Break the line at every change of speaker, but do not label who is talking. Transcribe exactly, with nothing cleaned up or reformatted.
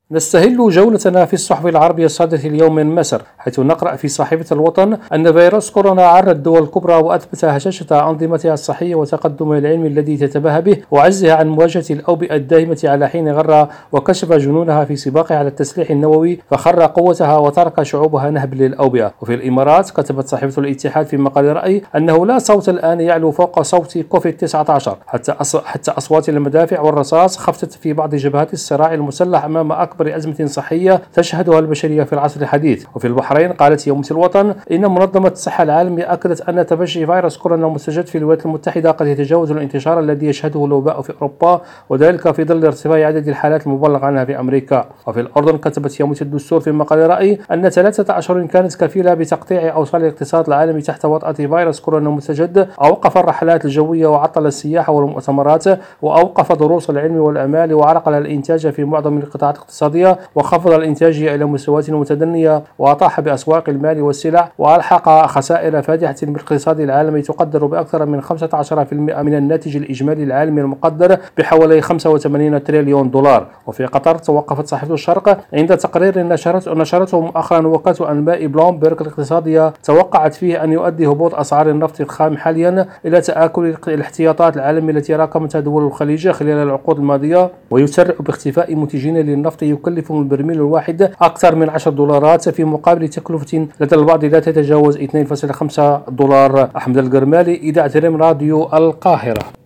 نستهل جولتنا في الصحف العربية الصادرة اليوم من مصر، حيث نقرأ في صحيفة الوطن أن فيروس كورونا عر الدول الكبرى وأثبت هشاشة أنظمتها الصحية وتقدمها العلمي الذي تتباهى به وعجزها عن مواجهة الأوبئة الدائمة على حين غر وكشف جنونها في سباقها على التسليح النووي فخر قوتها وترك شعوبها نهب للأوبئة. وفي الإمارات كتبت صحيفة الاتحاد في مقال رأي أنه لا صوت الآن يعلو فوق صوت كوفيد تسعة عشر، حتى حتى أصوات المدافع والرصاص خفتت في بعض جبهات الصراع المسلح أمام أكبر أزمة صحية تشهدها البشرية في العصر الحديث. وفي البحرين قالت يوم الوطن إن منظمة الصحة العالمية أكدت أن تفشي فيروس كورونا المستجد في الولايات المتحدة قد يتجاوز الانتشار الذي يشهده الوباء في أوروبا، وذلك في ظل ارتفاع عدد الحالات المبلغ عنها في أمريكا. وفي الأردن كتبت يوم الدستور في مقال رأي أن ثلاثة أشهر كانت كفيلة بتقطيع أوصال الاقتصاد العالمي تحت وطأة فيروس كورونا المستجد، أوقف الرحلات الجوية وعطل السياحة والمؤتمرات، وأوقف دروس العلم والأعمال، وعرقل الإنتاج في معظم القطاعات الاقتصادية، وخفض الإنتاجية إلى مستويات متدنية، وأطاح بأسواق المال والسلع، وألحق خسائر فادحة بالاقتصاد العالمي تقدر بأكثر من خمسة عشر بالمئة من الناتج الإجمالي العالمي المقدر بحوالي خمسة وثمانين تريليون دولار. وفي قطر توقفت صحيفة الشرق عند تقرير نشرت نشرته مؤخرا وكالة أنباء بلومبرغ الاقتصادية توقعت فيه أن يؤدي هبوط أسعار النفط الخام حاليا إلى تآكل الاحتياطات العالمية التي راكمتها دول الخليج خلال العقود الماضية، ويسرع باختفاء منتجين للنفط يكلفهم البرميل الواحد أكثر من عشرة دولارات في مقابل تكلفة لدى البعض لا تتجاوز اثنين فاصلة خمسة دولار. أحمد القرمالي، إذاعة ريم راديو القاهرة.